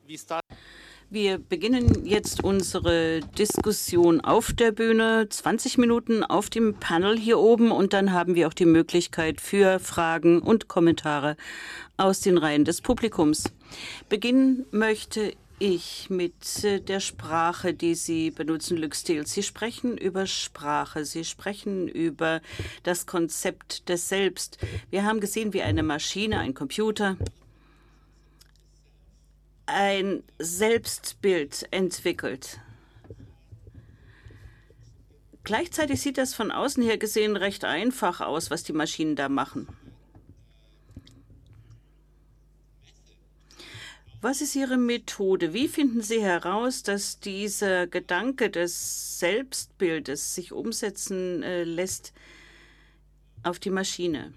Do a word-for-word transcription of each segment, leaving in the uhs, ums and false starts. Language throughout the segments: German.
Wir beginnen jetzt unsere Diskussion auf der Bühne, zwanzig Minuten auf dem Panel hier oben, und dann haben wir auch die Möglichkeit für Fragen und Kommentare aus den Reihen des Publikums. Beginnen möchte ich mit der Sprache, die Sie benutzen, Luc Steele. Sie sprechen über Sprache, Sie sprechen über das Konzept des Selbst. Wir haben gesehen, wie eine Maschine, ein Computer, ein Selbstbild entwickelt. Gleichzeitig sieht das von außen her gesehen recht einfach aus, was die Maschinen da machen. Was ist Ihre Methode? Wie finden Sie heraus, dass dieser Gedanke des Selbstbildes sich umsetzen äh, lässt auf die Maschine?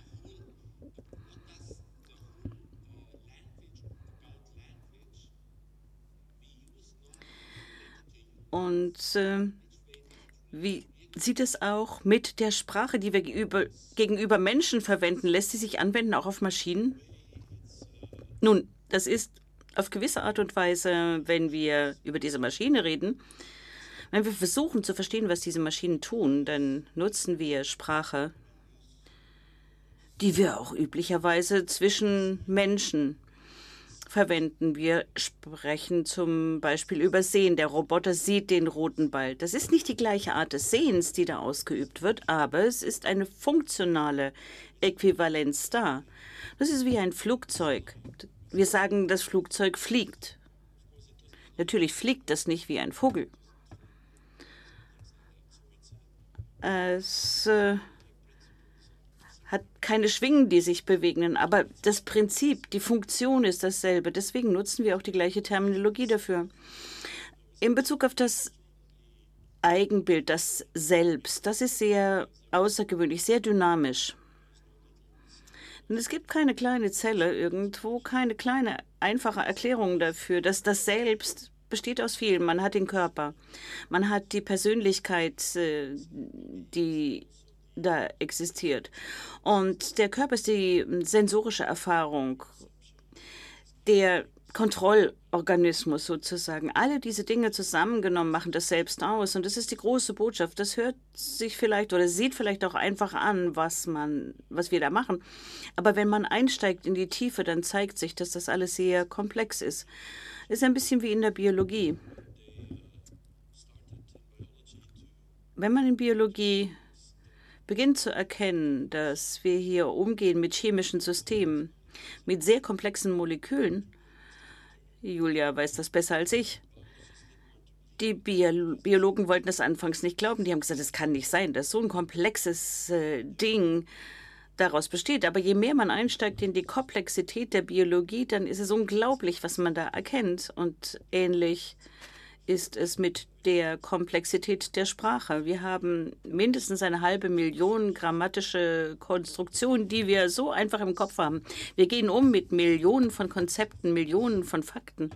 Und äh, wie sieht es auch mit der Sprache, die wir gegenüber, gegenüber Menschen verwenden? Lässt sie sich anwenden auch auf Maschinen? Nun, das ist auf gewisse Art und Weise, wenn wir über diese Maschine reden, wenn wir versuchen zu verstehen, was diese Maschinen tun, dann nutzen wir Sprache, die wir auch üblicherweise zwischen Menschen verwenden. Wir sprechen zum Beispiel über Sehen. Der Roboter sieht den roten Ball. Das ist nicht die gleiche Art des Sehens, die da ausgeübt wird, aber es ist eine funktionale Äquivalenz da. Das ist wie ein Flugzeug. Wir sagen, das Flugzeug fliegt. Natürlich fliegt das nicht wie ein Vogel. Es äh, hat keine Schwingen, die sich bewegen, aber das Prinzip, die Funktion ist dasselbe. Deswegen nutzen wir auch die gleiche Terminologie dafür. In Bezug auf das Eigenbild, das Selbst, das ist sehr außergewöhnlich, sehr dynamisch. Und es gibt keine kleine Zelle irgendwo, keine kleine, einfache Erklärung dafür, dass das Selbst besteht aus vielen. Man hat den Körper, man hat die Persönlichkeit, die da existiert. Und der Körper ist die sensorische Erfahrung, der Kontrollorganismus sozusagen. Alle diese Dinge zusammengenommen machen das Selbst aus. Und das ist die große Botschaft. Das hört sich vielleicht oder sieht vielleicht auch einfach an, was man, was wir da machen. Aber wenn man einsteigt in die Tiefe, dann zeigt sich, dass das alles sehr komplex ist. Ist ein bisschen wie in der Biologie. Wenn man in Biologie beginnt zu erkennen, dass wir hier umgehen mit chemischen Systemen, mit sehr komplexen Molekülen, Julia weiß das besser als ich. Die Bio Biologen wollten das anfangs nicht glauben. Die haben gesagt, es kann nicht sein, dass so ein komplexes äh, Ding daraus besteht. Aber je mehr man einsteigt in die Komplexität der Biologie, dann ist es unglaublich, was man da erkennt. Und ähnlich ist es mit der Komplexität der Sprache. Wir haben mindestens eine halbe Million grammatische Konstruktionen, die wir so einfach im Kopf haben. Wir gehen um mit Millionen von Konzepten, Millionen von Fakten.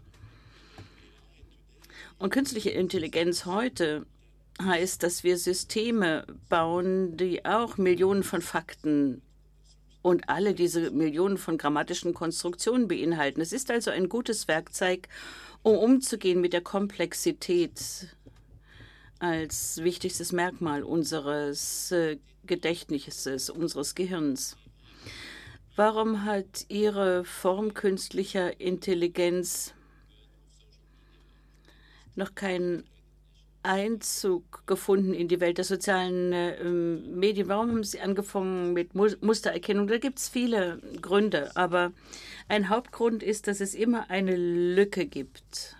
Und künstliche Intelligenz heute heißt, dass wir Systeme bauen, die auch Millionen von Fakten und alle diese Millionen von grammatischen Konstruktionen beinhalten. Es ist also ein gutes Werkzeug, um umzugehen mit der Komplexität als wichtigstes Merkmal unseres äh, Gedächtnisses, unseres Gehirns. Warum hat Ihre Form künstlicher Intelligenz noch keinen Einzug gefunden in die Welt der sozialen äh, Medien? Warum haben Sie angefangen mit Mu Mustererkennung? Da gibt es viele Gründe, aber ein Hauptgrund ist, dass es immer eine Lücke gibt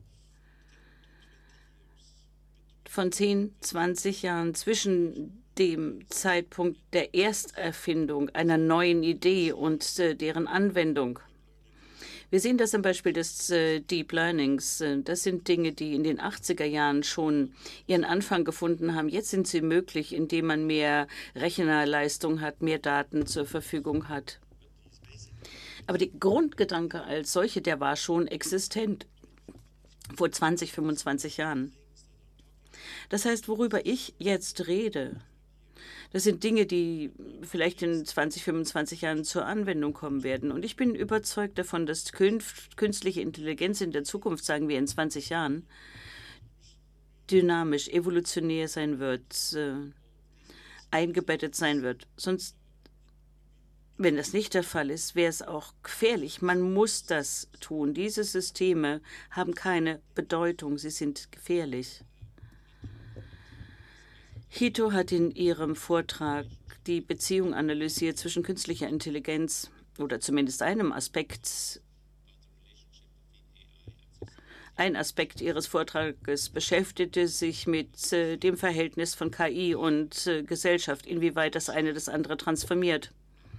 von zehn, zwanzig Jahren zwischen dem Zeitpunkt der Ersterfindung einer neuen Idee und äh, deren Anwendung. Wir sehen das am Beispiel des äh, Deep Learnings. Das sind Dinge, die in den achtziger Jahren schon ihren Anfang gefunden haben. Jetzt sind sie möglich, indem man mehr Rechnerleistung hat, mehr Daten zur Verfügung hat. Aber der Grundgedanke als solche, der war schon existent vor zwanzig, fünfundzwanzig Jahren. Das heißt, worüber ich jetzt rede, Das sind Dinge, die vielleicht in zwanzig, fünfundzwanzig Jahren zur Anwendung kommen werden. Und ich bin überzeugt davon, dass künstliche Intelligenz in der Zukunft, sagen wir in zwanzig Jahren, dynamisch, evolutionär sein wird, äh, eingebettet sein wird. Sonst, wenn das nicht der Fall ist, wäre es auch gefährlich. Man muss das tun. Diese Systeme haben keine Bedeutung. Sie sind gefährlich. Hito hat in ihrem Vortrag die Beziehung analysiert zwischen künstlicher Intelligenz oder zumindest einem Aspekt. Ein Aspekt ihres Vortrages beschäftigte sich mit äh, dem Verhältnis von K I und äh, Gesellschaft, inwieweit das eine das andere transformiert.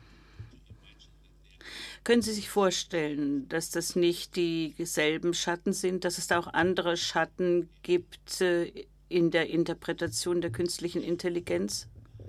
Können Sie sich vorstellen, dass das nicht dieselben Schatten sind, dass es da auch andere Schatten gibt äh, in der Interpretation der künstlichen Intelligenz?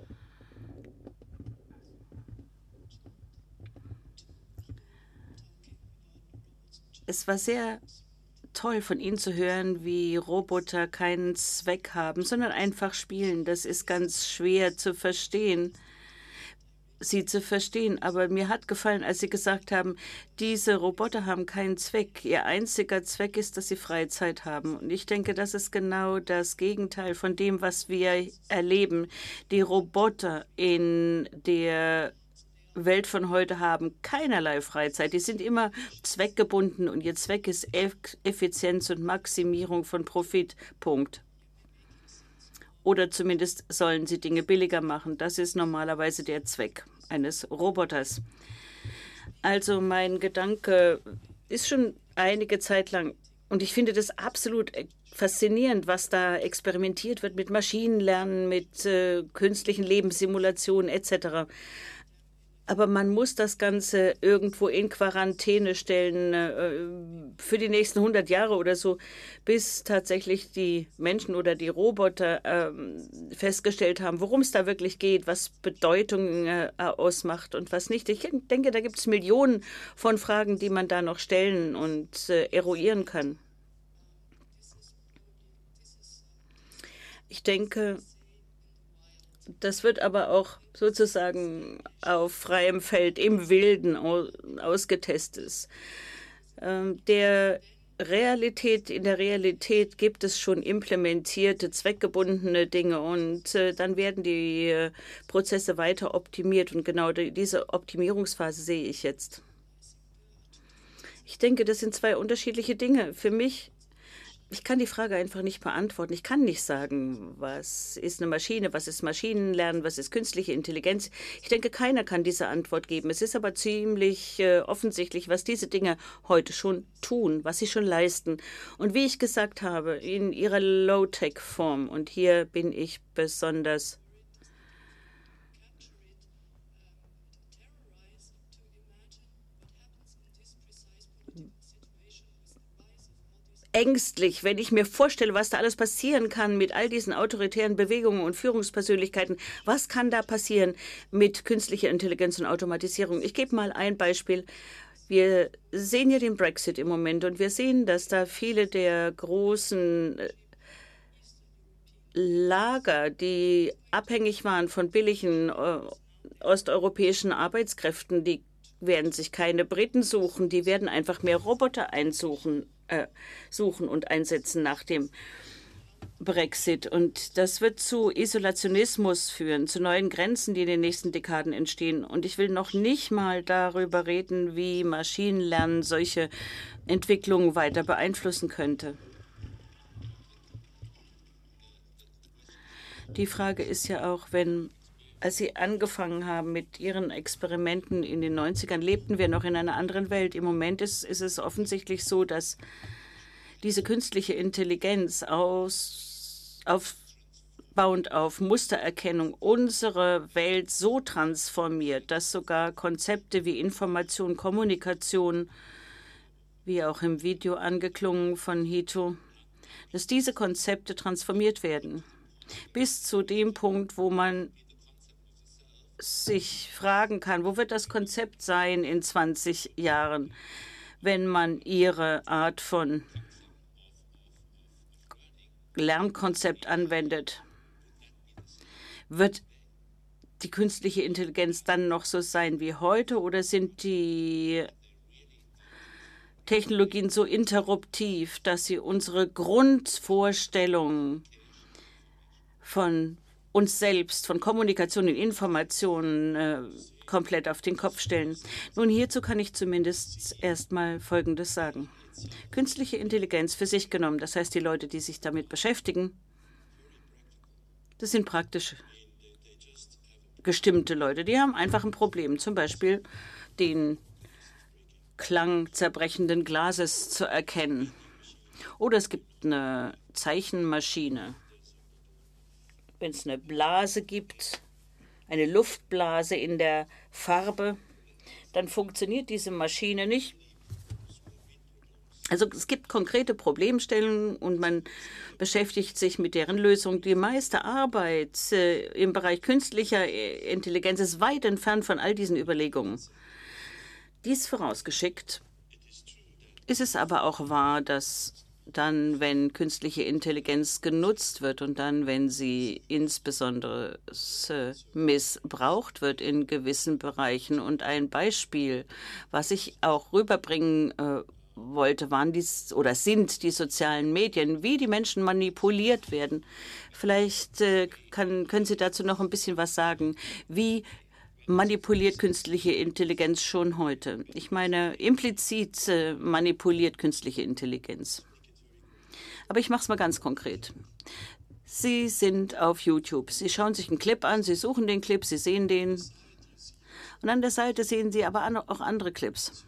Es war sehr toll von Ihnen zu hören, wie Roboter keinen Zweck haben, sondern einfach spielen. Das ist ganz schwer zu verstehen, sie zu verstehen. Aber mir hat gefallen, als Sie gesagt haben, diese Roboter haben keinen Zweck. Ihr einziger Zweck ist, dass sie Freizeit haben. Und ich denke, das ist genau das Gegenteil von dem, was wir erleben. Die Roboter in der Welt von heute haben keinerlei Freizeit. Die sind immer zweckgebunden und ihr Zweck ist Effizienz und Maximierung von Profit. Punkt. Oder zumindest sollen sie Dinge billiger machen. Das ist normalerweise der Zweck eines Roboters. Also mein Gedanke ist schon einige Zeit lang, und ich finde das absolut faszinierend, was da experimentiert wird mit Maschinenlernen, mit äh, künstlichen Lebenssimulationen et cetera. Aber man muss das Ganze irgendwo in Quarantäne stellen äh, für die nächsten hundert Jahre oder so, bis tatsächlich die Menschen oder die Roboter äh, festgestellt haben, worum es da wirklich geht, was Bedeutung äh, ausmacht und was nicht. Ich denke, da gibt es Millionen von Fragen, die man da noch stellen und äh, eruieren kann. Ich denke, das wird aber auch sozusagen auf freiem Feld, im Wilden ausgetestet. Ähm, der Realität, in der Realität gibt es schon implementierte, zweckgebundene Dinge und äh, dann werden die äh, Prozesse weiter optimiert und genau die, diese Optimierungsphase sehe ich jetzt. Ich denke, das sind zwei unterschiedliche Dinge. Für mich Ich kann die Frage einfach nicht beantworten. Ich kann nicht sagen, was ist eine Maschine, was ist Maschinenlernen, was ist künstliche Intelligenz. Ich denke, keiner kann diese Antwort geben. Es ist aber ziemlich äh, offensichtlich, was diese Dinge heute schon tun, was sie schon leisten. Und wie ich gesagt habe, in ihrer Low-Tech-Form, und hier bin ich besonders ängstlich, wenn ich mir vorstelle, was da alles passieren kann mit all diesen autoritären Bewegungen und Führungspersönlichkeiten. Was kann da passieren mit künstlicher Intelligenz und Automatisierung? Ich gebe mal ein Beispiel. Wir sehen ja den Brexit im Moment und wir sehen, dass da viele der großen Lager, die abhängig waren von billigen äh, osteuropäischen Arbeitskräften, die werden sich keine Briten suchen, die werden einfach mehr Roboter einsuchen. Äh, suchen und einsetzen nach dem Brexit. Und das wird zu Isolationismus führen, zu neuen Grenzen, die in den nächsten Dekaden entstehen. Und ich will noch nicht mal darüber reden, wie Maschinenlernen solche Entwicklungen weiter beeinflussen könnte. Die Frage ist ja auch, wenn Als Sie angefangen haben mit Ihren Experimenten in den neunzigern, lebten wir noch in einer anderen Welt. Im Moment ist, ist es offensichtlich so, dass diese künstliche Intelligenz aus, aufbauend auf Mustererkennung unsere Welt so transformiert, dass sogar Konzepte wie Information, Kommunikation, wie auch im Video angeklungen von Hito, dass diese Konzepte transformiert werden. Bis zu dem Punkt, wo man sich fragen kann, wo wird das Konzept sein in zwanzig Jahren, wenn man ihre Art von Lernkonzept anwendet? Wird die künstliche Intelligenz dann noch so sein wie heute oder sind die Technologien so interruptiv, dass sie unsere Grundvorstellung von uns selbst, von Kommunikation und Informationen äh, komplett auf den Kopf stellen? Nun, hierzu kann ich zumindest erstmal Folgendes sagen. Künstliche Intelligenz für sich genommen, das heißt die Leute, die sich damit beschäftigen, das sind praktisch gestimmte Leute, die haben einfach ein Problem, zum Beispiel den Klang zerbrechenden Glases zu erkennen. Oder es gibt eine Zeichenmaschine. Wenn es eine Blase gibt, eine Luftblase in der Farbe, dann funktioniert diese Maschine nicht. Also es gibt konkrete Problemstellungen und man beschäftigt sich mit deren Lösung. Die meiste Arbeit äh, im Bereich künstlicher Intelligenz ist weit entfernt von all diesen Überlegungen. Dies vorausgeschickt, ist es aber auch wahr, dass dann, wenn künstliche Intelligenz genutzt wird und dann, wenn sie insbesondere missbraucht wird in gewissen Bereichen. Und ein Beispiel, was ich auch rüberbringen äh, wollte, waren dies oder sind die sozialen Medien, wie die Menschen manipuliert werden. Vielleicht äh, kann, können Sie dazu noch ein bisschen was sagen. Wie manipuliert künstliche Intelligenz schon heute? Ich meine, implizit äh, manipuliert künstliche Intelligenz. Aber ich mache es mal ganz konkret. Sie sind auf YouTube. Sie schauen sich einen Clip an, Sie suchen den Clip, Sie sehen den. Und an der Seite sehen Sie aber auch andere Clips.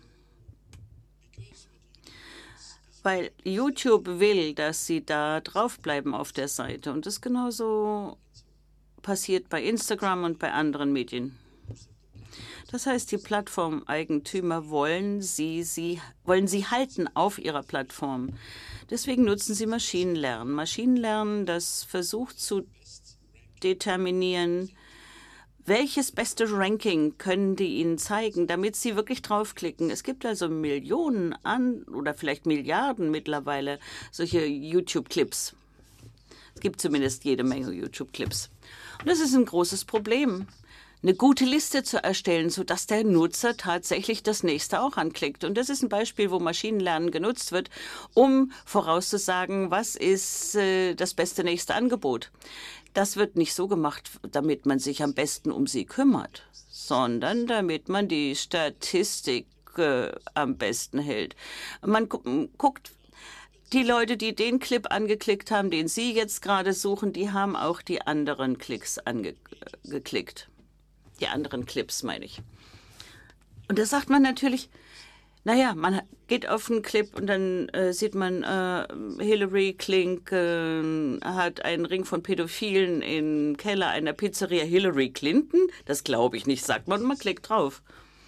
Weil YouTube will, dass Sie da draufbleiben auf der Seite. Und das genauso passiert bei Instagram und bei anderen Medien. Das heißt, die Plattformeigentümer wollen sie, sie, wollen sie halten auf ihrer Plattform. Deswegen nutzen sie Maschinenlernen. Maschinenlernen, das versucht zu determinieren, welches beste Ranking können die ihnen zeigen, damit sie wirklich draufklicken. Es gibt also Millionen an oder vielleicht Milliarden mittlerweile solche YouTube-Clips. Es gibt zumindest jede Menge YouTube-Clips. Und das ist ein großes Problem, eine gute Liste zu erstellen, sodass der Nutzer tatsächlich das nächste auch anklickt. Und das ist ein Beispiel, wo Maschinenlernen genutzt wird, um vorauszusagen, was ist äh, das beste nächste Angebot. Das wird nicht so gemacht, damit man sich am besten um sie kümmert, sondern damit man die Statistik äh, am besten hält. Man gu guckt, die Leute, die den Clip angeklickt haben, den Sie jetzt gerade suchen, die haben auch die anderen Klicks angeklickt. Die anderen Clips, meine ich. Und da sagt man natürlich, naja, man geht auf einen Clip und dann äh, sieht man, äh, Hillary Clinton äh, hat einen Ring von Pädophilen im Keller einer Pizzeria. Hillary Clinton? Das glaube ich nicht, sagt man, und man klickt drauf.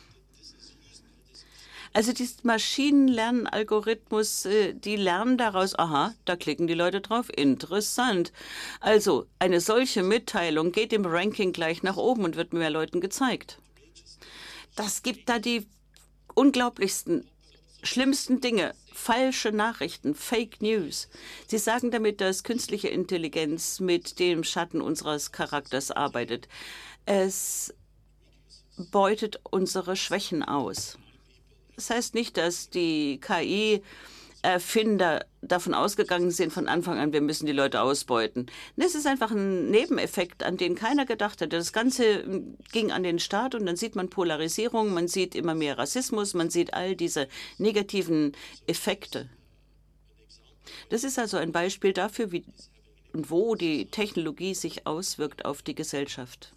Also dieser Maschinenlernalgorithmus, äh, die lernen daraus, aha, da klicken die Leute drauf, interessant. Also eine solche Mitteilung geht im Ranking gleich nach oben und wird mehr Leuten gezeigt. Das gibt da die unglaublichsten, schlimmsten Dinge, falsche Nachrichten, Fake News. Sie sagen damit, dass künstliche Intelligenz mit dem Schatten unseres Charakters arbeitet. Es beutet unsere Schwächen aus. Das heißt nicht, dass die K I-Erfinder davon ausgegangen sind von Anfang an, wir müssen die Leute ausbeuten. Das ist einfach ein Nebeneffekt, an den keiner gedacht hat. Das Ganze ging an den Start und dann sieht man Polarisierung, man sieht immer mehr Rassismus, man sieht all diese negativen Effekte. Das ist also ein Beispiel dafür, wie und wo die Technologie sich auswirkt auf die Gesellschaft.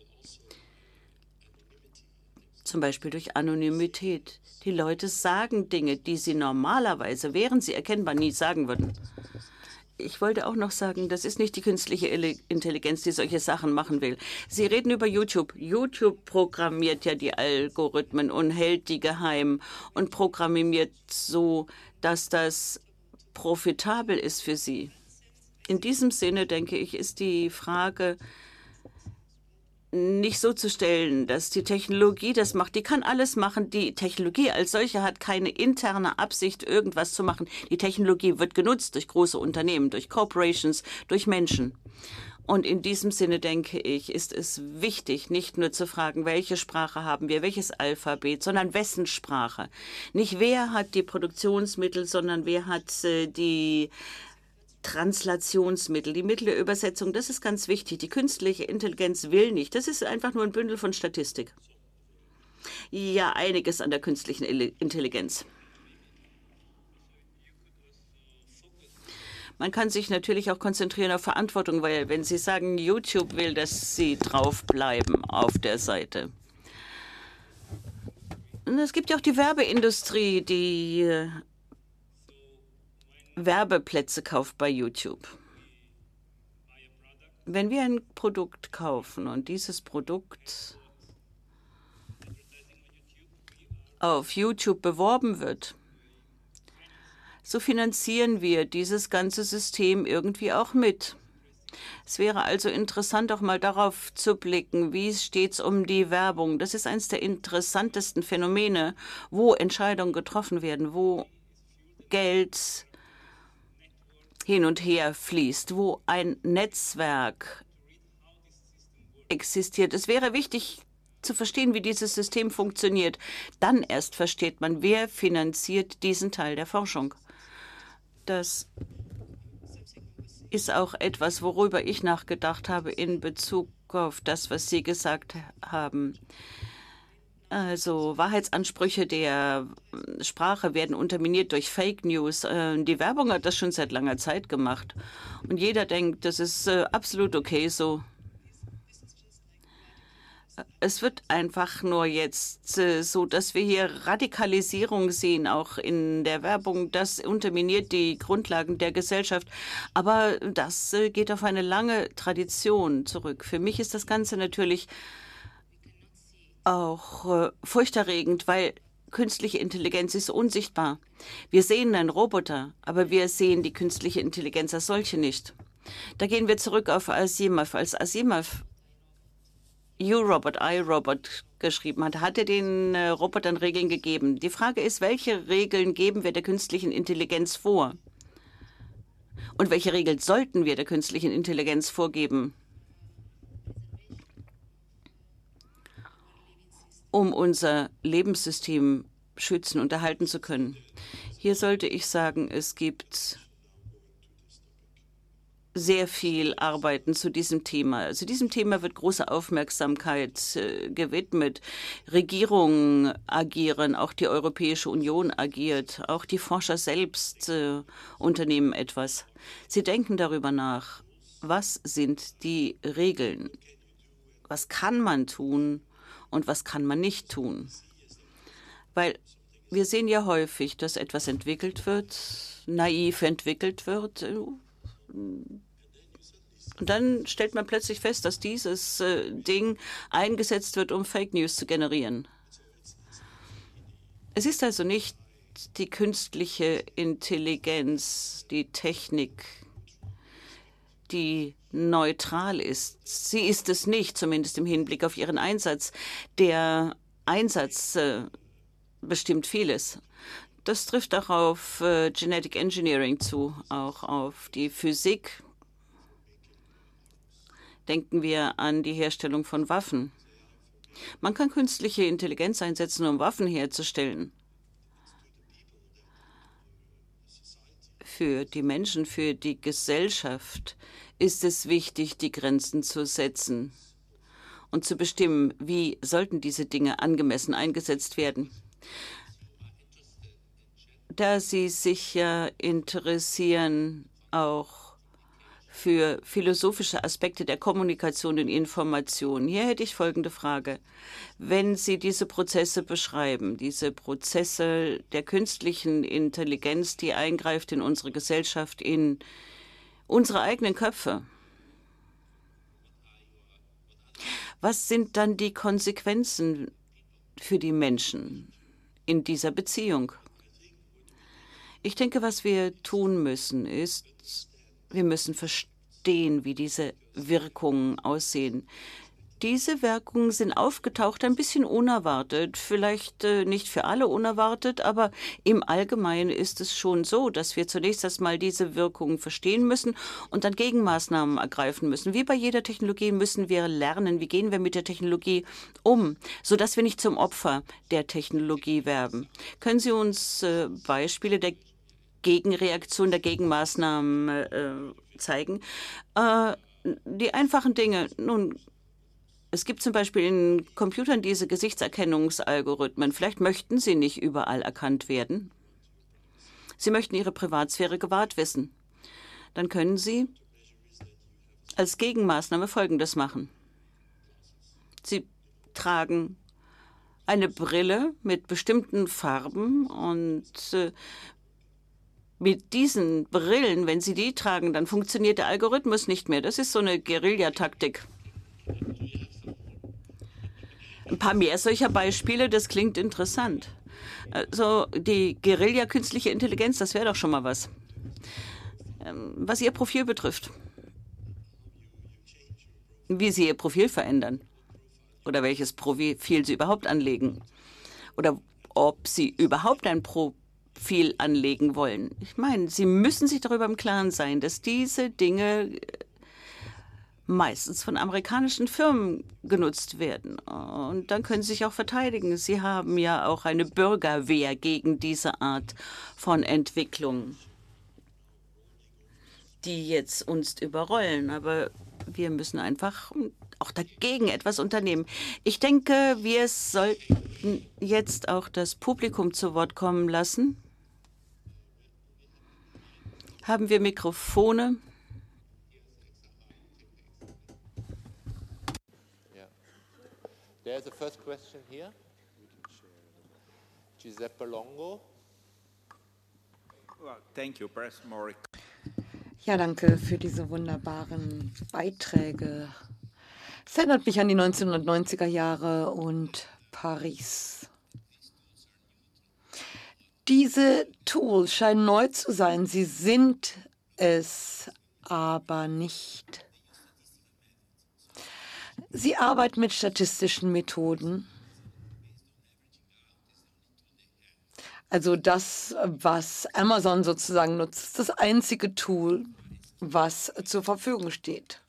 Zum Beispiel durch Anonymität. Die Leute sagen Dinge, die sie normalerweise, wären sie erkennbar, nie sagen würden. Ich wollte auch noch sagen, das ist nicht die künstliche Intelligenz, die solche Sachen machen will. Sie reden über YouTube. YouTube programmiert ja die Algorithmen und hält die geheim und programmiert so, dass das profitabel ist für sie. In diesem Sinne, denke ich, ist die Frage nicht so zu stellen, dass die Technologie das macht. Die kann alles machen. Die Technologie als solche hat keine interne Absicht, irgendwas zu machen. Die Technologie wird genutzt durch große Unternehmen, durch Corporations, durch Menschen. Und in diesem Sinne, denke ich, ist es wichtig, nicht nur zu fragen, welche Sprache haben wir, welches Alphabet, sondern wessen Sprache. Nicht wer hat die Produktionsmittel, sondern wer hat äh, die Translationsmittel, die Mittel der Übersetzung. Das ist ganz wichtig. Die künstliche Intelligenz will nicht. Das ist einfach nur ein Bündel von Statistik. Ja, einiges an der künstlichen Intelligenz. Man kann sich natürlich auch konzentrieren auf Verantwortung, weil wenn Sie sagen, YouTube will, dass Sie draufbleiben auf der Seite. Und es gibt ja auch die Werbeindustrie, die äh, Werbeplätze kauft bei YouTube. Wenn wir ein Produkt kaufen und dieses Produkt auf YouTube beworben wird, so finanzieren wir dieses ganze System irgendwie auch mit. Es wäre also interessant, auch mal darauf zu blicken, wie steht es um die Werbung. Das ist eines der interessantesten Phänomene, wo Entscheidungen getroffen werden, wo Geld hin und her fließt, wo ein Netzwerk existiert. Es wäre wichtig zu verstehen, wie dieses System funktioniert. Dann erst versteht man, wer finanziert diesen Teil der Forschung. Das ist auch etwas, worüber ich nachgedacht habe in Bezug auf das, was Sie gesagt haben. Also Wahrheitsansprüche der Sprache werden unterminiert durch Fake News. Die Werbung hat das schon seit langer Zeit gemacht. Und jeder denkt, das ist absolut okay so. Es wird einfach nur jetzt äh, so, dass wir hier Radikalisierung sehen, auch in der Werbung. Das unterminiert die Grundlagen der Gesellschaft. Aber das äh, geht auf eine lange Tradition zurück. Für mich ist das Ganze natürlich auch äh, furchterregend, weil künstliche Intelligenz ist unsichtbar. Wir sehen einen Roboter, aber wir sehen die künstliche Intelligenz als solche nicht. Da gehen wir zurück auf Asimov. Als Asimov You-Robot, I-Robot geschrieben hat, hat er den äh, Robotern Regeln gegeben. Die Frage ist, welche Regeln geben wir der künstlichen Intelligenz vor? Und welche Regeln sollten wir der künstlichen Intelligenz vorgeben, um unser Lebenssystem schützen und erhalten zu können? Hier sollte ich sagen, es gibt sehr viel Arbeiten zu diesem Thema. Zu diesem Thema wird große Aufmerksamkeit äh, gewidmet. Regierungen agieren, auch die Europäische Union agiert, auch die Forscher selbst äh, unternehmen etwas. Sie denken darüber nach, was sind die Regeln? Was kann man tun und was kann man nicht tun? Weil wir sehen ja häufig, dass etwas entwickelt wird, naiv entwickelt wird. Und dann stellt man plötzlich fest, dass dieses äh, Ding eingesetzt wird, um Fake News zu generieren. Es ist also nicht die künstliche Intelligenz, die Technik, die neutral ist. Sie ist es nicht, zumindest im Hinblick auf ihren Einsatz. Der Einsatz äh, bestimmt vieles. Das trifft auch auf äh, Genetic Engineering zu, auch auf die Physik. Denken wir an die Herstellung von Waffen. Man kann künstliche Intelligenz einsetzen, um Waffen herzustellen. Für die Menschen, für die Gesellschaft ist es wichtig, die Grenzen zu setzen und zu bestimmen, wie sollten diese Dinge angemessen eingesetzt werden. Da Sie sich ja interessieren auch für philosophische Aspekte der Kommunikation und Information. Hier hätte ich folgende Frage. Wenn Sie diese Prozesse beschreiben, diese Prozesse der künstlichen Intelligenz, die eingreift in unsere Gesellschaft, in unsere eigenen Köpfe, was sind dann die Konsequenzen für die Menschen in dieser Beziehung? Ich denke, was wir tun müssen, ist, wir müssen verstehen, wie diese Wirkungen aussehen. diese Wirkungen sind aufgetaucht, ein bisschen unerwartet. Vielleicht äh, nicht für alle unerwartet, aber im Allgemeinen ist es schon so, dass wir zunächst erstmal diese Wirkungen verstehen müssen und dann Gegenmaßnahmen ergreifen müssen. Wie bei jeder Technologie müssen wir lernen, wie gehen wir mit der Technologie um, sodass wir nicht zum Opfer der Technologie werden. Können Sie uns äh, Beispiele der Gegenreaktion, der Gegenmaßnahmen äh, zeigen? Äh, die einfachen Dinge, nun, es gibt zum Beispiel in Computern diese Gesichtserkennungsalgorithmen. Vielleicht möchten sie nicht überall erkannt werden. Sie möchten Ihre Privatsphäre gewahrt wissen. Dann können Sie als Gegenmaßnahme Folgendes machen. Sie tragen eine Brille mit bestimmten Farben und äh, mit diesen Brillen, wenn Sie die tragen, dann funktioniert der Algorithmus nicht mehr. Das ist so eine Guerillataktik. Ein paar mehr solcher Beispiele, das klingt interessant. Also die Guerilla künstliche Intelligenz, das wäre doch schon mal was. Was Ihr Profil betrifft. Wie Sie Ihr Profil verändern. Oder welches Profil Sie überhaupt anlegen. Oder ob Sie überhaupt ein Profil anlegen wollen. Ich meine, Sie müssen sich darüber im Klaren sein, dass diese Dinge meistens von amerikanischen Firmen genutzt werden. Und dann können Sie sich auch verteidigen. Sie haben ja auch eine Bürgerwehr gegen diese Art von Entwicklung, die jetzt uns überrollen. Aber wir müssen einfach auch dagegen etwas unternehmen. Ich denke, wir sollten jetzt auch das Publikum zu Wort kommen lassen. Haben wir Mikrofone? There's the first question here. Giuseppe Longo. Well, thank you, Press More. Ja, danke für diese wunderbaren Beiträge. Es erinnert mich an die neunzehnhundertneunziger Jahre und Paris. Diese Tools scheinen neu zu sein. Sie sind es aber nicht. Sie arbeiten mit statistischen Methoden. Also das, was Amazon sozusagen nutzt, ist das einzige Tool, was zur Verfügung steht.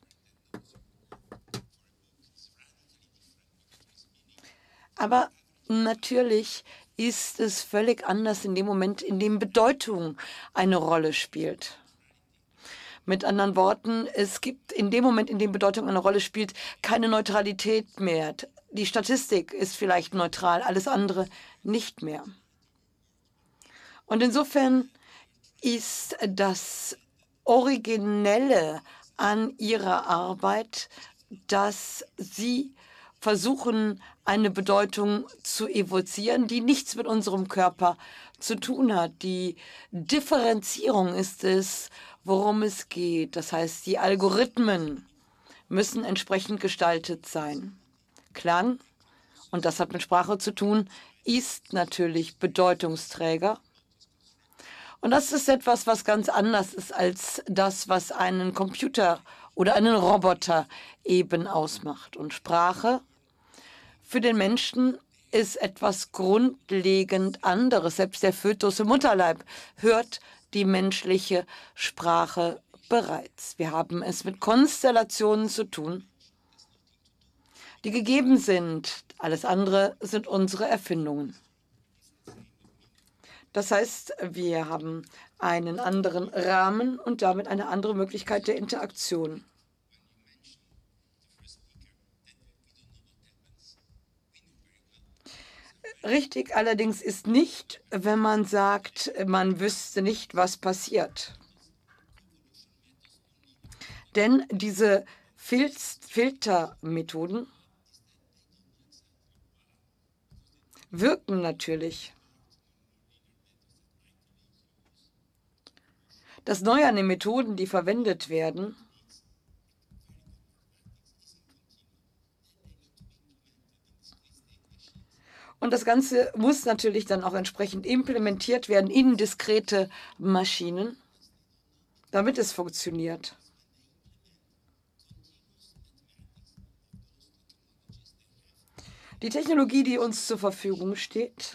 Aber natürlich ist es völlig anders in dem Moment, in dem Bedeutung eine Rolle spielt. Mit anderen Worten, es gibt in dem Moment, in dem Bedeutung eine Rolle spielt, keine Neutralität mehr. Die Statistik ist vielleicht neutral, alles andere nicht mehr. Und insofern ist das Originelle an ihrer Arbeit, dass sie versuchen, eine Bedeutung zu evozieren, die nichts mit unserem Körper zu tun hat. Die Differenzierung ist es, worum es geht. Das heißt, die Algorithmen müssen entsprechend gestaltet sein. Klang, und das hat mit Sprache zu tun, ist natürlich Bedeutungsträger. Und das ist etwas, was ganz anders ist als das, was einen Computer oder einen Roboter eben ausmacht. Und Sprache für den Menschen ist etwas grundlegend anderes. Selbst der Fötus im Mutterleib hört die menschliche Sprache bereits. Wir haben es mit Konstellationen zu tun, die gegeben sind. Alles andere sind unsere Erfindungen. Das heißt, wir haben einen anderen Rahmen und damit eine andere Möglichkeit der Interaktion. Richtig allerdings ist nicht, wenn man sagt, man wüsste nicht, was passiert. Denn diese Fil- Filtermethoden wirken natürlich. Das Neue an den Methoden, die verwendet werden, und das Ganze muss natürlich dann auch entsprechend implementiert werden in diskrete Maschinen, damit es funktioniert. Die Technologie, die uns zur Verfügung steht,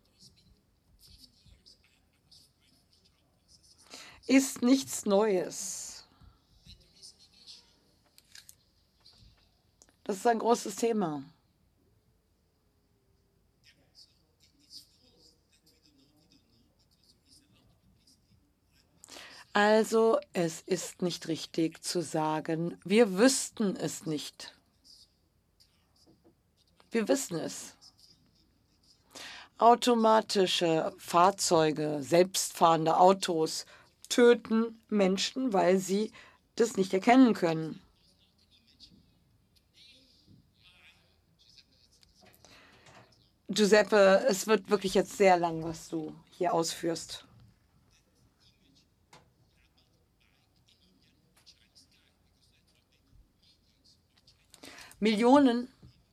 ist nichts Neues. Das ist ein großes Thema. Also, es ist nicht richtig zu sagen, wir wüssten es nicht. Wir wissen es. Automatische Fahrzeuge, selbstfahrende Autos töten Menschen, weil sie das nicht erkennen können. Giuseppe, es wird wirklich jetzt sehr lang, was du hier ausführst. Millionen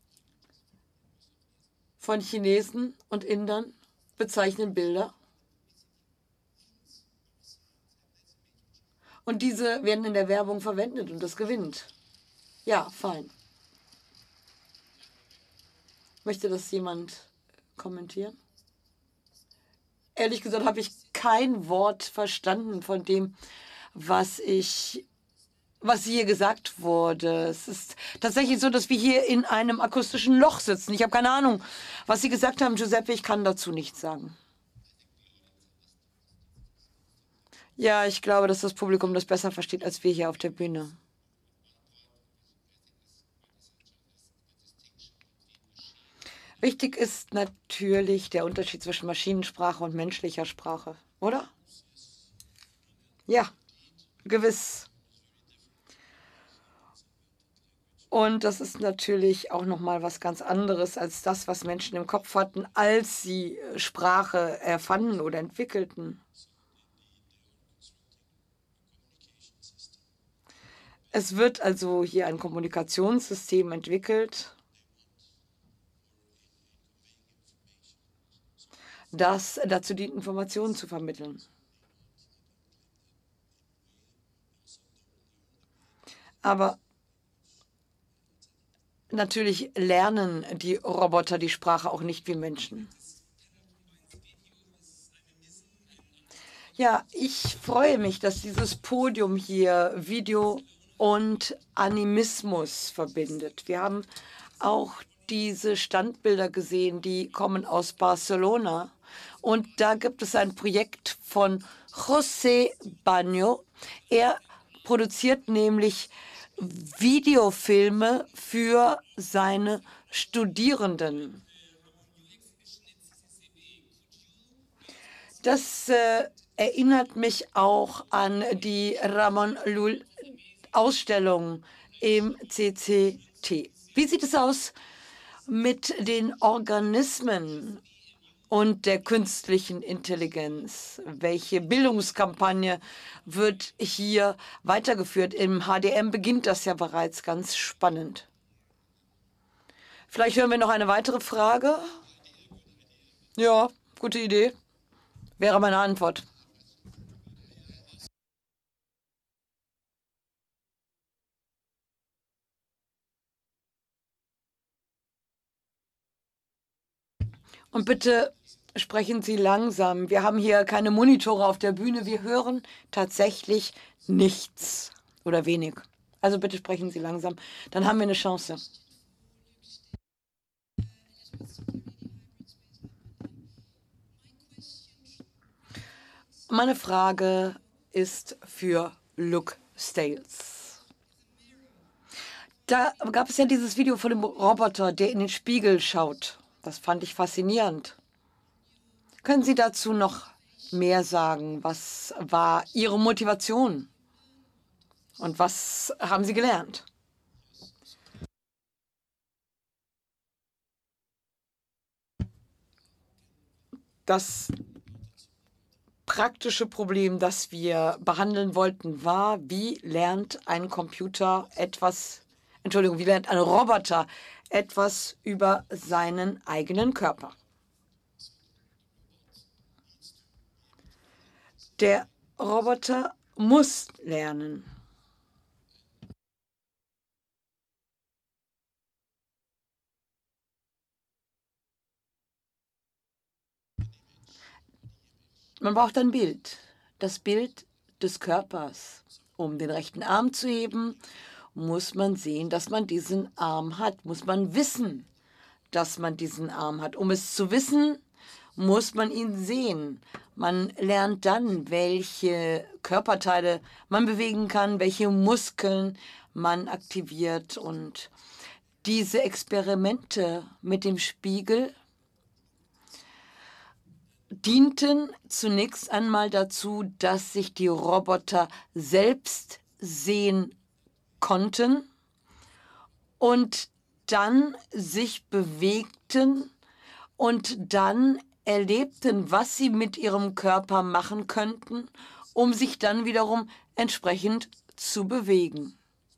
von Chinesen und Indern bezeichnen Bilder. Und diese werden in der Werbung verwendet und das gewinnt. Ja, fein. Möchte das jemand kommentieren? Ehrlich gesagt habe ich kein Wort verstanden von dem, was ich, was hier gesagt wurde. Es ist tatsächlich so, dass wir hier in einem akustischen Loch sitzen. Ich habe keine Ahnung, was Sie gesagt haben, Giuseppe. Ich kann dazu nichts sagen. Ja, ich glaube, dass das Publikum das besser versteht als wir hier auf der Bühne. Wichtig ist natürlich der Unterschied zwischen Maschinensprache und menschlicher Sprache, oder? Ja, gewiss. Und das ist natürlich auch noch mal was ganz anderes als das, was Menschen im Kopf hatten, als sie Sprache erfanden oder entwickelten. Es wird also hier ein Kommunikationssystem entwickelt, das dazu dient, Informationen zu vermitteln. Aber natürlich lernen die Roboter die Sprache auch nicht wie Menschen. Ja, ich freue mich, dass dieses Podium hier Video und Animismus verbindet. Wir haben auch diese Standbilder gesehen, die kommen aus Barcelona. Und da gibt es ein Projekt von José Baño. Er produziert nämlich Videofilme für seine Studierenden. Das äh, erinnert mich auch an die Ramon Llull Ausstellung im C C T. Wie sieht es aus mit den Organismen und der künstlichen Intelligenz? Welche Bildungskampagne wird hier weitergeführt? Im H D M beginnt das ja bereits ganz spannend. Vielleicht hören wir noch eine weitere Frage. Ja, gute Idee. Wäre meine Antwort. Und bitte sprechen Sie langsam. Wir haben hier keine Monitore auf der Bühne. Wir hören tatsächlich nichts oder wenig. Also bitte sprechen Sie langsam. Dann haben wir eine Chance. Meine Frage ist für Luke Stales. Da gab es ja dieses Video von dem Roboter, der in den Spiegel schaut. Das fand ich faszinierend. Können Sie dazu noch mehr sagen? Was war Ihre Motivation? Und was haben Sie gelernt? Das praktische Problem, das wir behandeln wollten, war, wie lernt ein Computer etwas, Entschuldigung, wie lernt ein Roboter etwas über seinen eigenen Körper? Der Roboter muss lernen. Man braucht ein Bild, das Bild des Körpers. Um den rechten Arm zu heben, muss man sehen, dass man diesen Arm hat, muss man wissen, dass man diesen Arm hat. Um es zu wissen, muss man ihn sehen. Man lernt dann, welche Körperteile man bewegen kann, welche Muskeln man aktiviert. Und diese Experimente mit dem Spiegel dienten zunächst einmal dazu, dass sich die Roboter selbst sehen konnten und dann sich bewegten und dann erlebten, was sie mit ihrem Körper machen könnten, um sich dann wiederum entsprechend zu bewegen.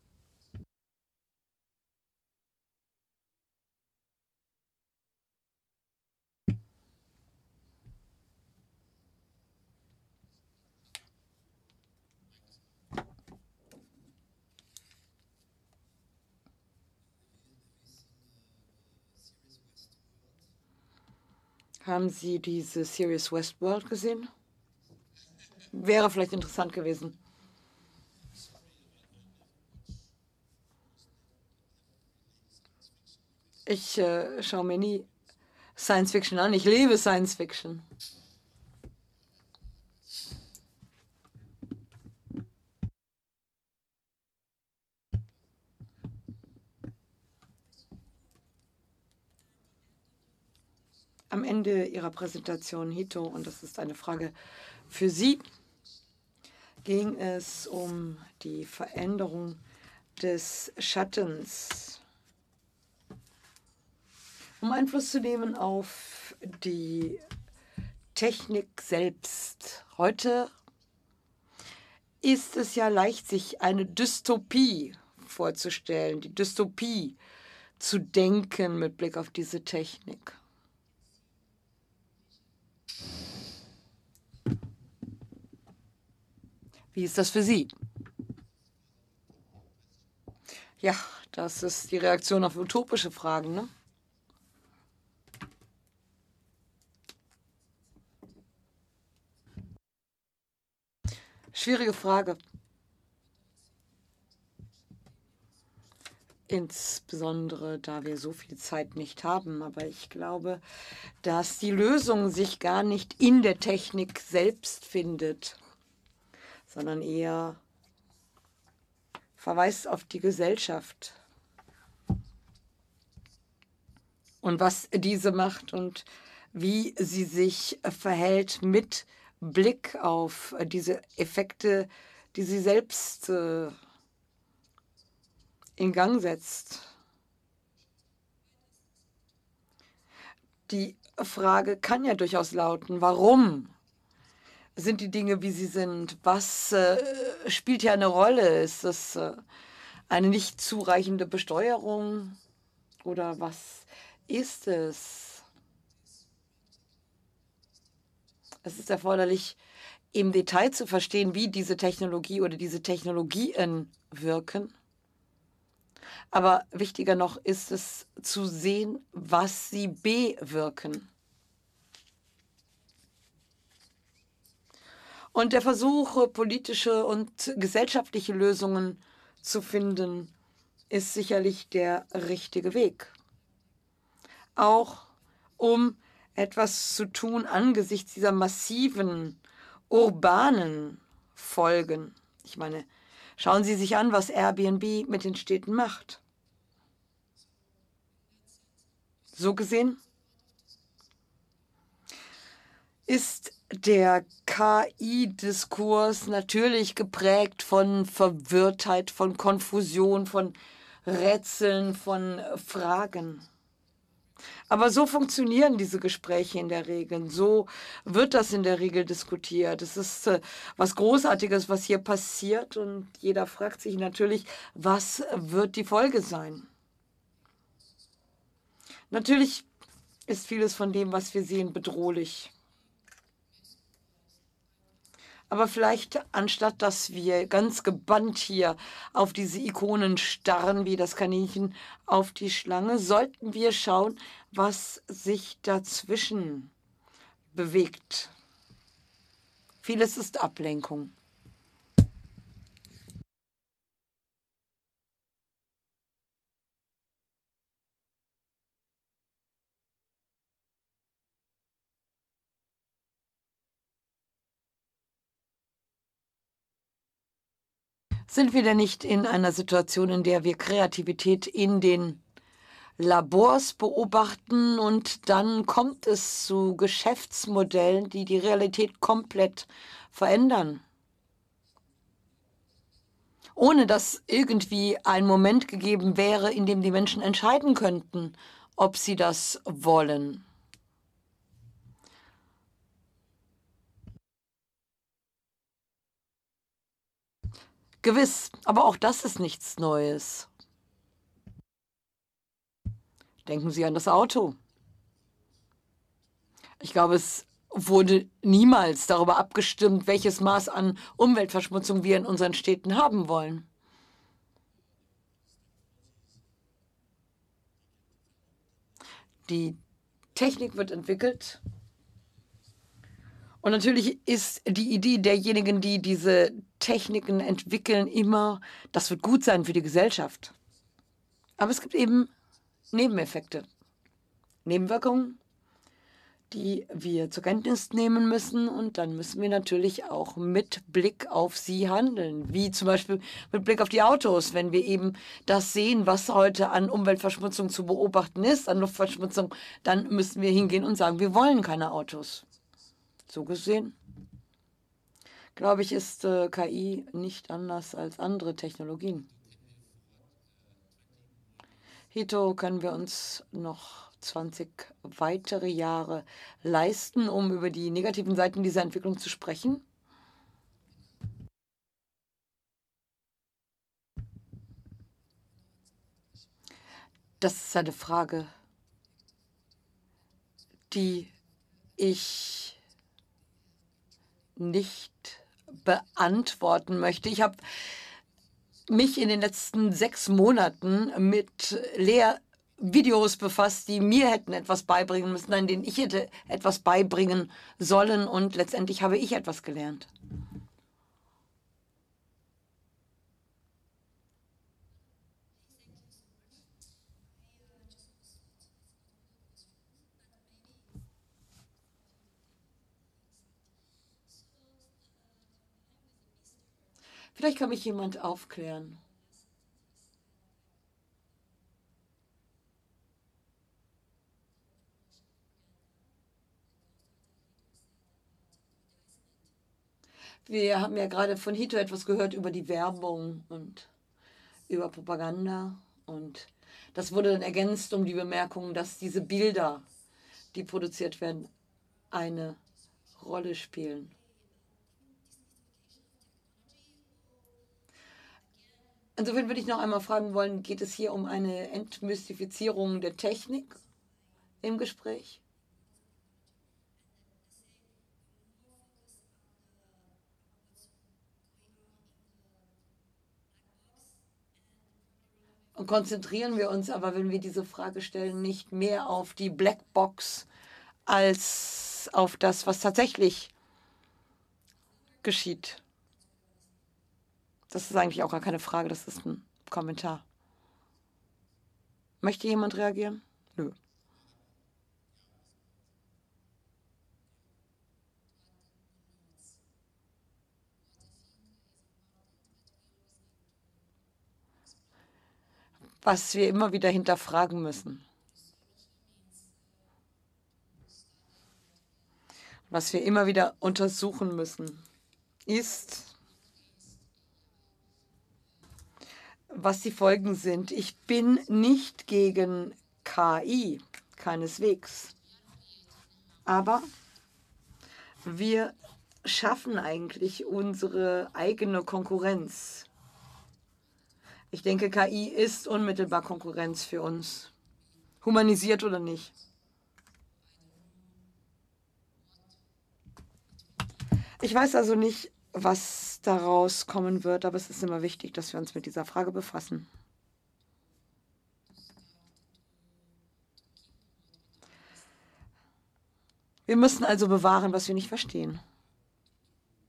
Haben Sie diese Series Westworld gesehen? Wäre vielleicht interessant gewesen. Ich äh, schaue mir nie Science Fiction an. Ich liebe Science Fiction. Am Ende Ihrer Präsentation, Hito, und das ist eine Frage für Sie, ging es um die Veränderung des Schattens, um Einfluss zu nehmen auf die Technik selbst. Heute ist es ja leicht, sich eine Dystopie vorzustellen, die Dystopie zu denken mit Blick auf diese Technik. Wie ist das für Sie? Ja, das ist die Reaktion auf utopische Fragen, ne? Schwierige Frage. Insbesondere, da wir so viel Zeit nicht haben. Aber ich glaube, dass die Lösung sich gar nicht in der Technik selbst findet, sondern eher verweist auf die Gesellschaft und was diese macht und wie sie sich verhält mit Blick auf diese Effekte, die sie selbst äh, in Gang setzt. Die Frage kann ja durchaus lauten, warum sind die Dinge, wie sie sind? Was äh, spielt hier eine Rolle? Ist das äh, eine nicht zureichende Besteuerung? Oder was ist es? Es ist erforderlich, im Detail zu verstehen, wie diese Technologie oder diese Technologien wirken. Aber wichtiger noch ist es zu sehen, was sie bewirken. Und der Versuch, politische und gesellschaftliche Lösungen zu finden, ist sicherlich der richtige Weg. Auch um etwas zu tun angesichts dieser massiven urbanen Folgen. Ich meine, schauen Sie sich an, was Airbnb mit den Städten macht. So gesehen ist der K I-Diskurs natürlich geprägt von Verwirrtheit, von Konfusion, von Rätseln, von Fragen. Aber so funktionieren diese Gespräche in der Regel. So wird das in der Regel diskutiert. Es ist äh, was Großartiges, was hier passiert. Und jeder fragt sich natürlich, was wird die Folge sein? Natürlich ist vieles von dem, was wir sehen, bedrohlich. Aber vielleicht, anstatt dass wir ganz gebannt hier auf diese Ikonen starren, wie das Kaninchen auf die Schlange, sollten wir schauen, was sich dazwischen bewegt. Vieles ist Ablenkung. Sind wir denn nicht in einer Situation, in der wir Kreativität in den Labors beobachten und dann kommt es zu Geschäftsmodellen, die die Realität komplett verändern? Ohne dass irgendwie ein Moment gegeben wäre, in dem die Menschen entscheiden könnten, ob sie das wollen. Gewiss, aber auch das ist nichts Neues. Denken Sie an das Auto. Ich glaube, es wurde niemals darüber abgestimmt, welches Maß an Umweltverschmutzung wir in unseren Städten haben wollen. Die Technik wird entwickelt. Und natürlich ist die Idee derjenigen, die diese Techniken entwickeln, immer, das wird gut sein für die Gesellschaft. Aber es gibt eben Nebeneffekte, Nebenwirkungen, die wir zur Kenntnis nehmen müssen. Und dann müssen wir natürlich auch mit Blick auf sie handeln, wie zum Beispiel mit Blick auf die Autos. Wenn wir eben das sehen, was heute an Umweltverschmutzung zu beobachten ist, an Luftverschmutzung, dann müssen wir hingehen und sagen, wir wollen keine Autos. So gesehen, glaube ich, ist äh, K I nicht anders als andere Technologien. Hito, können wir uns noch zwanzig weitere Jahre leisten, um über die negativen Seiten dieser Entwicklung zu sprechen? Das ist eine Frage, die ich nicht beantworten möchte. Ich habe mich in den letzten sechs Monaten mit Lehrvideos befasst, die mir hätten etwas beibringen müssen, an denen ich hätte etwas beibringen sollen, und letztendlich habe ich etwas gelernt. Vielleicht kann mich jemand aufklären. Wir haben ja gerade von Hito etwas gehört über die Werbung und über Propaganda. Und das wurde dann ergänzt um die Bemerkung, dass diese Bilder, die produziert werden, eine Rolle spielen. Insofern würde ich noch einmal fragen wollen, geht es hier um eine Entmystifizierung der Technik im Gespräch? Und konzentrieren wir uns aber, wenn wir diese Frage stellen, nicht mehr auf die Blackbox als auf das, was tatsächlich geschieht? Das ist eigentlich auch gar keine Frage, das ist ein Kommentar. Möchte jemand reagieren? Nö. Was wir immer wieder hinterfragen müssen. Was wir immer wieder untersuchen müssen, ist, was die Folgen sind. Ich bin nicht gegen K I, keineswegs. Aber wir schaffen eigentlich unsere eigene Konkurrenz. Ich denke, K I ist unmittelbar Konkurrenz für uns, humanisiert oder nicht. Ich weiß also nicht, was daraus kommen wird, aber es ist immer wichtig, dass wir uns mit dieser Frage befassen. Wir müssen also bewahren, was wir nicht verstehen.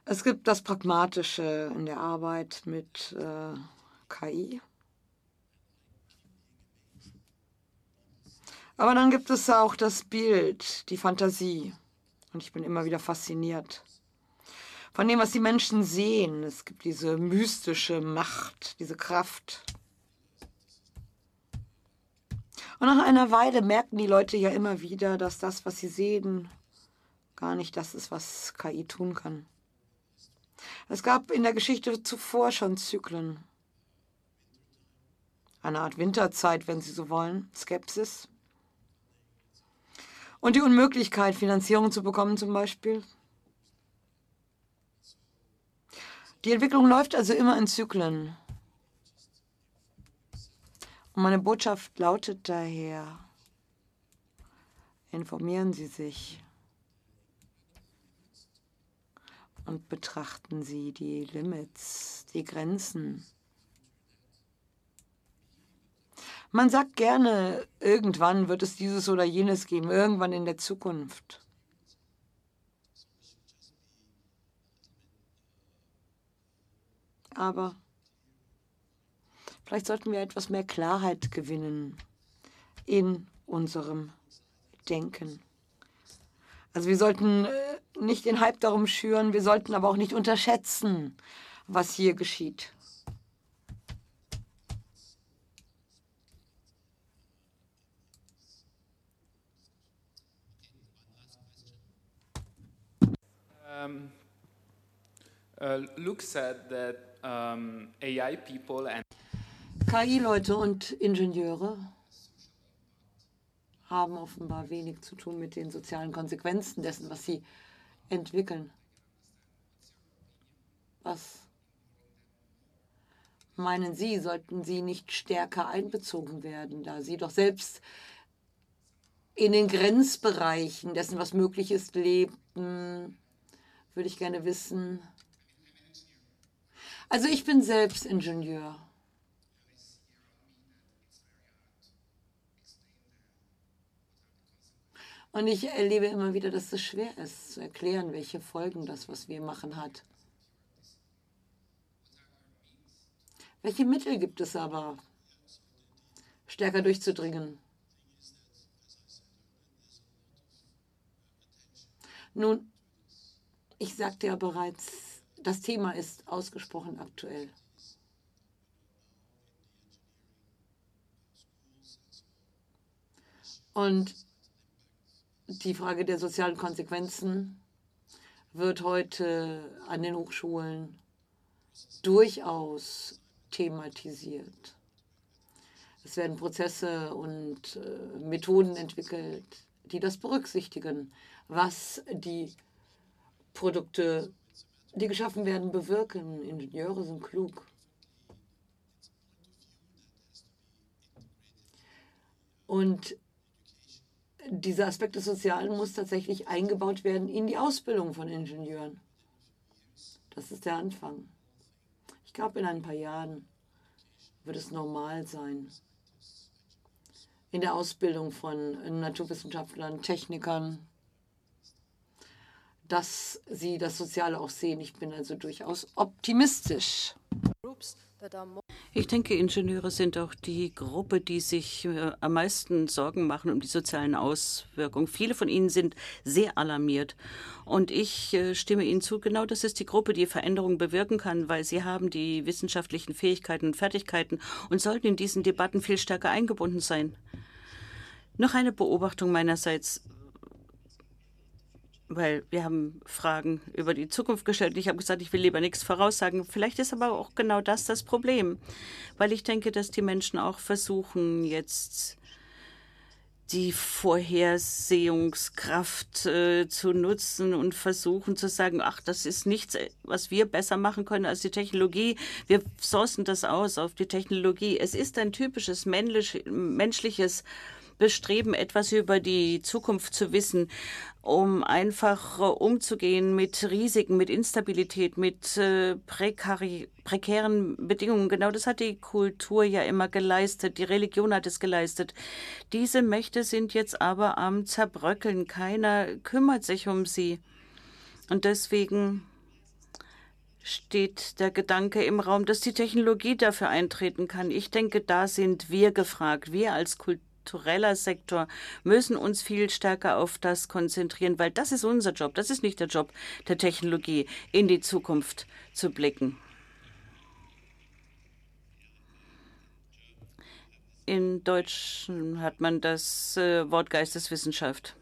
Es gibt das Pragmatische in der Arbeit mit äh, K I. Aber dann gibt es auch das Bild, die Fantasie. Und ich bin immer wieder fasziniert von dem, was die Menschen sehen. Es gibt diese mystische Macht, diese Kraft. Und nach einer Weile merken die Leute ja immer wieder, dass das, was sie sehen, gar nicht das ist, was K I tun kann. Es gab in der Geschichte zuvor schon Zyklen. Eine Art Winterzeit, wenn Sie so wollen, Skepsis. Und die Unmöglichkeit, Finanzierung zu bekommen zum Beispiel. Die Entwicklung läuft also immer in Zyklen. Und meine Botschaft lautet daher, informieren Sie sich und betrachten Sie die Limits, die Grenzen. Man sagt gerne, irgendwann wird es dieses oder jenes geben, irgendwann in der Zukunft. Aber vielleicht sollten wir etwas mehr Klarheit gewinnen in unserem Denken. Also wir sollten nicht den Hype darum schüren, wir sollten aber auch nicht unterschätzen, was hier geschieht. Um, uh, Luke said that um, A I people and K I-Leute und Ingenieure haben offenbar wenig zu tun mit den sozialen Konsequenzen dessen, was sie entwickeln. Was meinen Sie, sollten sie nicht stärker einbezogen werden, da sie doch selbst in den Grenzbereichen dessen, was möglich ist, leben? Würde ich gerne wissen. Also ich bin selbst Ingenieur. Und ich erlebe immer wieder, dass es schwer ist, zu erklären, welche Folgen das, was wir machen, hat. Welche Mittel gibt es aber, stärker durchzudringen? Nun, ich sagte ja bereits, das Thema ist ausgesprochen aktuell. Und die Frage der sozialen Konsequenzen wird heute an den Hochschulen durchaus thematisiert. Es werden Prozesse und äh, Methoden entwickelt, die das berücksichtigen, was die Produkte, die geschaffen werden, bewirken. Ingenieure sind klug. Und dieser Aspekt des Sozialen muss tatsächlich eingebaut werden in die Ausbildung von Ingenieuren. Das ist der Anfang. Ich glaube, in ein paar Jahren wird es normal sein, in der Ausbildung von Naturwissenschaftlern, Technikern, dass sie das Soziale auch sehen. Ich bin also durchaus optimistisch. Ich denke, Ingenieure sind auch die Gruppe, die sich äh, am meisten Sorgen machen um die sozialen Auswirkungen. Viele von ihnen sind sehr alarmiert. Und ich äh, stimme Ihnen zu, genau das ist die Gruppe, die Veränderungen bewirken kann, weil sie haben die wissenschaftlichen Fähigkeiten und Fertigkeiten und sollten in diesen Debatten viel stärker eingebunden sein. Noch eine Beobachtung meinerseits, weil wir haben Fragen über die Zukunft gestellt. Ich habe gesagt, ich will lieber nichts voraussagen. Vielleicht ist aber auch genau das das Problem, weil ich denke, dass die Menschen auch versuchen, jetzt die Vorhersehungskraft äh, zu nutzen und versuchen zu sagen, ach, das ist nichts, was wir besser machen können als die Technologie. Wir sourcen das aus auf die Technologie. Es ist ein typisches männlich, menschliches Bestreben, etwas über die Zukunft zu wissen, um einfach äh, umzugehen mit Risiken, mit Instabilität, mit äh, prekari prekären Bedingungen. Genau das hat die Kultur ja immer geleistet, die Religion hat es geleistet. Diese Mächte sind jetzt aber am Zerbröckeln. Keiner kümmert sich um sie. Und deswegen steht der Gedanke im Raum, dass die Technologie dafür eintreten kann. Ich denke, da sind wir gefragt. Wir als kultureller Sektor müssen uns viel stärker auf das konzentrieren, weil das ist unser Job. Das ist nicht der Job der Technologie, in die Zukunft zu blicken. In Deutsch hat man das äh, Wort Geisteswissenschaft.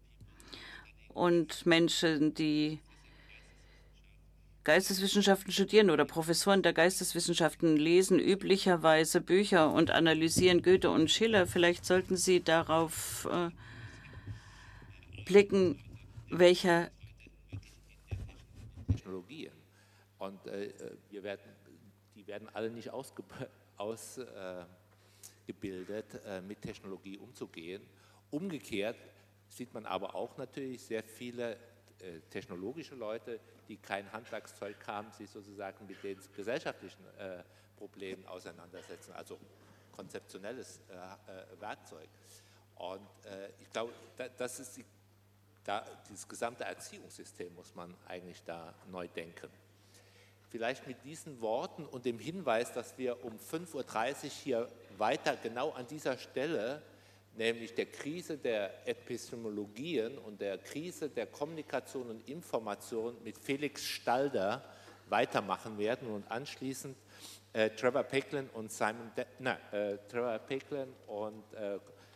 Und Menschen, die Geisteswissenschaften studieren oder Professoren der Geisteswissenschaften lesen üblicherweise Bücher und analysieren Goethe und Schiller. Vielleicht sollten Sie darauf äh, blicken, welcher Technologien. Und äh, wir werden, die werden alle nicht ausgebildet, aus, äh, gebildet, äh, mit Technologie umzugehen. Umgekehrt sieht man aber auch natürlich sehr viele äh, technologische Leute, die kein Handwerkszeug haben, sich sozusagen mit den gesellschaftlichen äh, Problemen auseinandersetzen, also konzeptionelles äh, äh, Werkzeug. Und äh, ich glaube, da, das ist die, da, dieses gesamte Erziehungssystem muss man eigentlich da neu denken. Vielleicht mit diesen Worten und dem Hinweis, dass wir um fünf Uhr dreißig hier weiter genau an dieser Stelle, nämlich der Krise der Epistemologien und der Krise der Kommunikation und Information mit Felix Stalder weitermachen werden und anschließend äh, Trevor Pecklin und Simon, De na, äh, Trevor Pecklin und äh,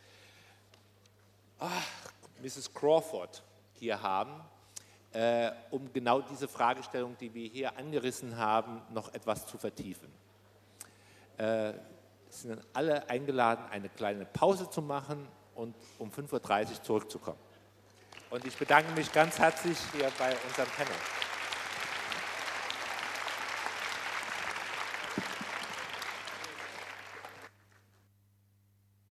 ach, Misses Crawford hier haben, äh, um genau diese Fragestellung, die wir hier angerissen haben, noch etwas zu vertiefen. Äh, sind alle eingeladen, eine kleine Pause zu machen und um fünf Uhr dreißig zurückzukommen. Und ich bedanke mich ganz herzlich hier bei unserem Panel.